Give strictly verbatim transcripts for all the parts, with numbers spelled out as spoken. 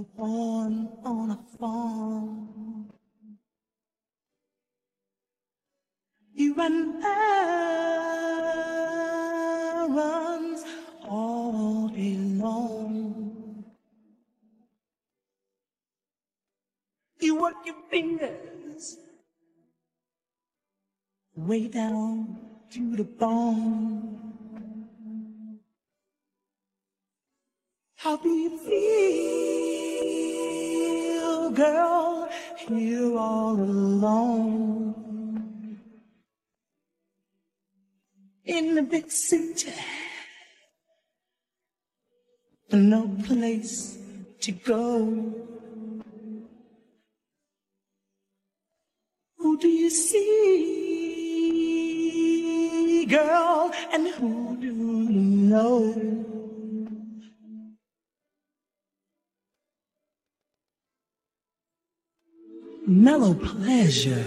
were born on a farm. You ran errands all day long. You work your fingers way down to the bone. How do you feel, girl, here all alone? In the big city, no place to go. Who do you see, girl, and who do you know? Mellow pleasure.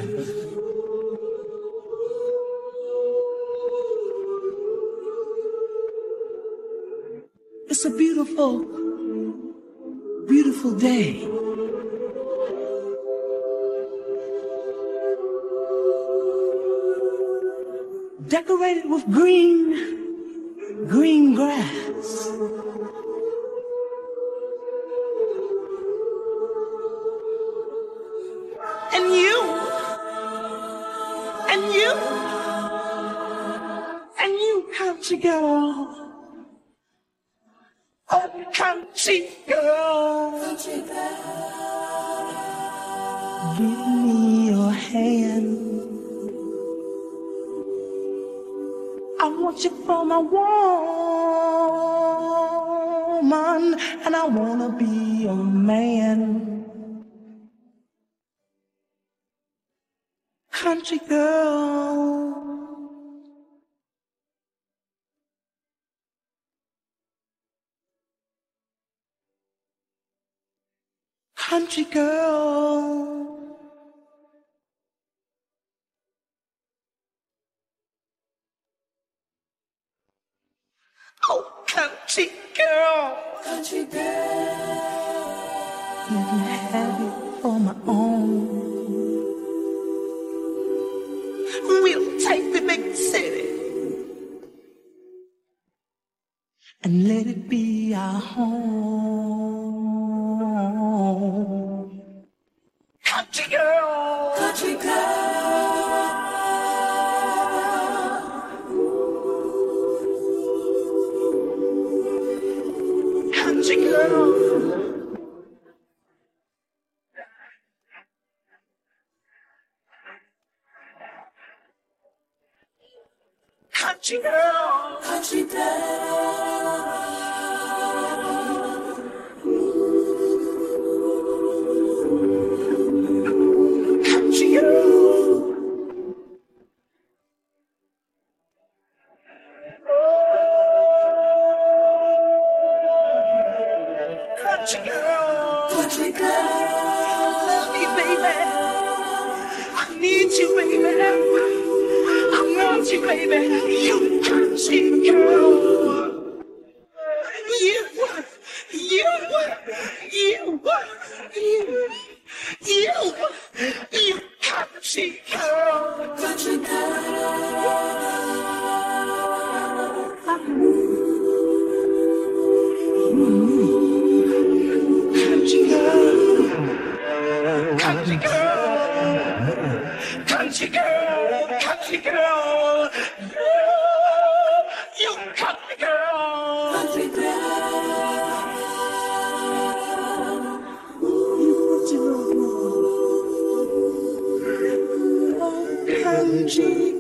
It's a beautiful, beautiful day. Decorated with green, green grass. And you, and you, and you, country girl. Oh, country girl, country girl, give me your hand. I want you for my woman, and I wanna be your man. Country girl. Country girl. Oh, country girl. Country girl. You can have it for my own. We'll take the big city and let it be our home. Country girl, country girl, country girl. Country girl, country girl, country girl, country girl, country girl, love you, baby. I need you, baby. I want you, baby. You country girl. You, you, you, you, you, you country girl. Country girl. Country girl. Country girl. Country girl. Country girl. You country girl. Country girl. You country